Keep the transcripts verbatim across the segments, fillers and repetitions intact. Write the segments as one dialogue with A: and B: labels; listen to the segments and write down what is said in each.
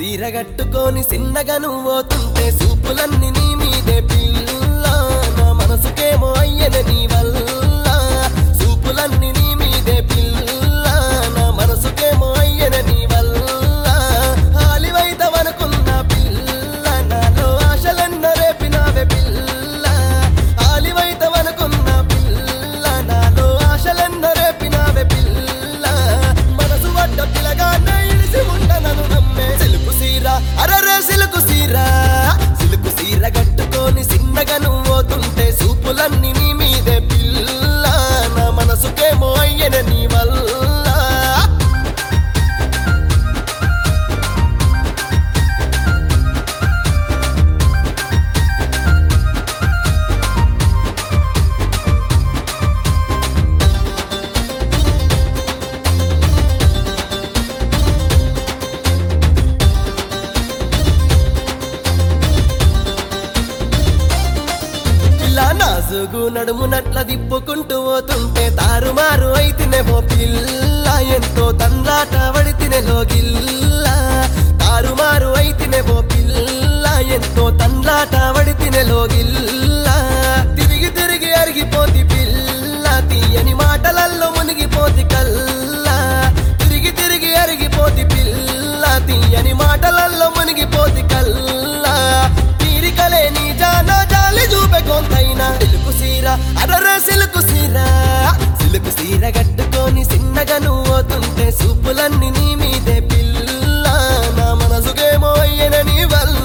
A: సీర గట్టుకొని సిన్నగా నువ్వోతుంటే సూపులన్నీ నీ మీదే పిల్ల నా మనసుకేమో అయ్యన నీ వల్ల సూపులన్నీ నీ మీదే పిల్ల నా మనసుకేమో అయ్యన నీ వల్ల ఆలివైతవనుకున్న పిల్ల నాలో ఆశలెన్న రేపినావే పిల్ల ఆలివైతవనుకున్న పిల్ల నాలో ఆశలెన్న రేపినావే పిల్ల మనసు వడ్డ పిలగానే ఇడిసి ఉండనను నమ్మే సిలుకు సీర అరరే సిలుకు సీర సిలుకు సీర గట్టుకొని సిన్నగా నువ్వోతుంటే సూపులన్నీ నీ మీదే పిల్ల నా మనసుకేమో అయ్యన నీ వల్ల ఇలా నాజుగు నడుమునట్ల దిప్పుకుంటూ పోతుంటే తారుమారు అయితేనేమో పిల్ల ఎంతో తండ్రాట వడితినెలో గిల్ల తారుమారు అయితేనేమో పిల్ల ఎంతో తండ్రాట వడితినెలో గిల్ల తిరిగి తిరిగి అరిగిపోతి పిల్ల తీయని మాటలల్లో మునిగిపోతి కల్లా తిరిగి తిరిగి అరిగిపోతి పిల్ల తీయని మాటలల్లో మునిగిపోతి కల్లా తీరికలే నీ జానా జాలి చూపే కొంతైనా సిలుకు సీర అరరే సిలుకు సీర సిలుకు సీర గట్టుకొని సిన్నగా నువ్వోతుంటే సూపులన్నీ నీ మీదే పిల్ల నా మనసుకేమో అయ్యన నీ వల్ల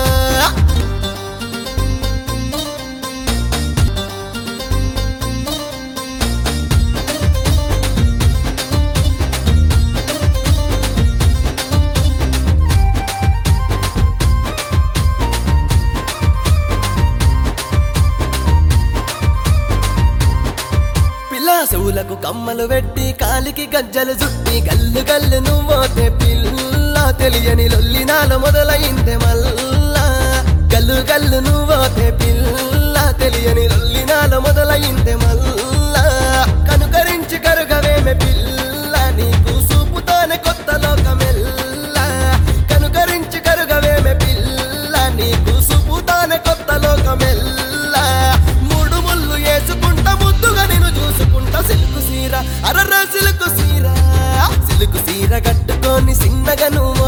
A: పిల్లాసవులకు కమ్మలు పెట్టి కాలికి గజ్జలు చుట్టి గల్లు గల్లు నువ్వోతే పిల్ల తెలియని లొల్లినాలు మొదలైందే మల్లా గల్లు గల్లు నువ్వోతే పిల్ల తెలియని లొల్లినాలు మొదలైందే మల్లా కనుకరించి కరుగవేమే పిల్ల నీకు చూపుతానే కొత్త లోకమెల్లా కనుకరించి కరుగవేమే పిల్ల నీకు చూపుతానే కొత్త లోకమెల్లా మూడు ముళ్ళు వేసుకుంటా ముద్దుగా నేను చూసుకుంటా సిలుకు సీర అరరా సిలుకు సీర సిలుకు సీర కట్టుకొని సిన్నగా నువ్వు